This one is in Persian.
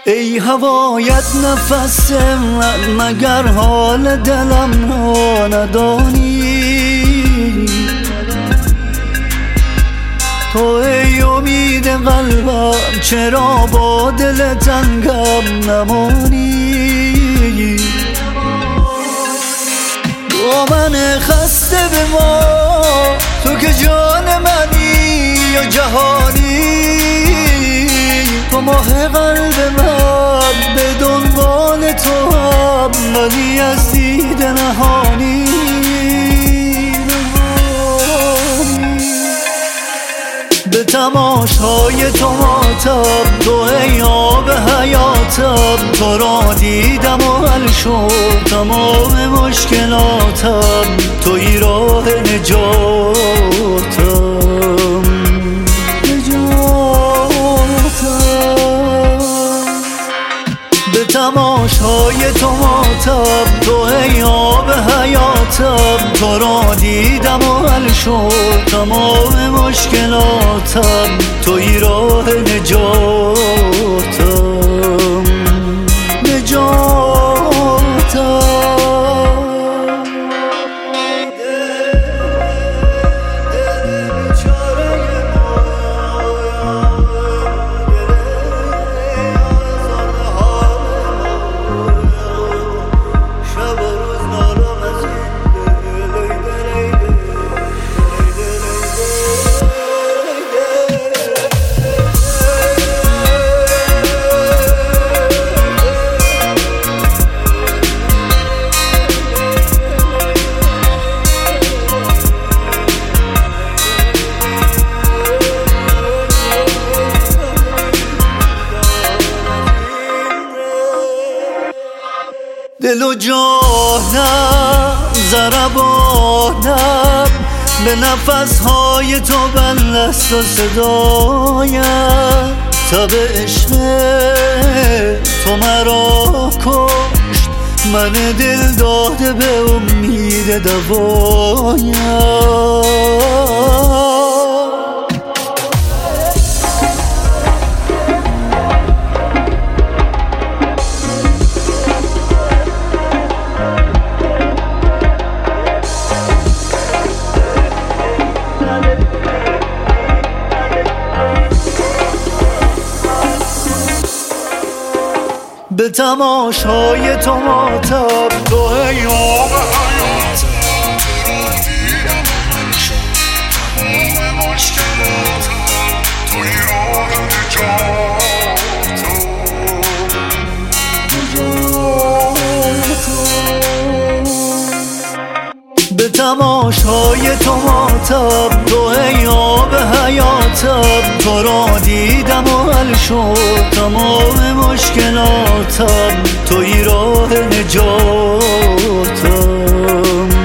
ای هوایت نفس من، مگر حال دلم را ندانی؟ تو ای امید قلبم، چرا با دل تنگم نمانی؟ با من خسته به ما، تو که جان منی یا جهانی؟ تو ماه قلب من، به دنبال تو هم، ولی از دید نهانی. به تماشای تو ماتم، تو ای آب حیاتم، تو را دیدم و حل شد تمام مشکلاتم، توی راه نجاتم. به تماشای تو ماتم، تو ای آب حیاتم، تو را دیدم و حل شد تمام مشکلاتم، توی راه نجاتم. دل و جانم، ضربانم، به نفسهای تو بند است و صدایم. تب عشق تو مرا کشت، من دل داده به امید دوایم. به تماشای تو ماتم، تو ای آب حیاتم، تو را دیدم و حل شد تمام مشکلاتم، توی راه نجاتم. به تماشای تو ماتم، تو ای آب حیاتم، تو را دیدم و حل شد تمام مشکلاتم، توی راه نجاتم.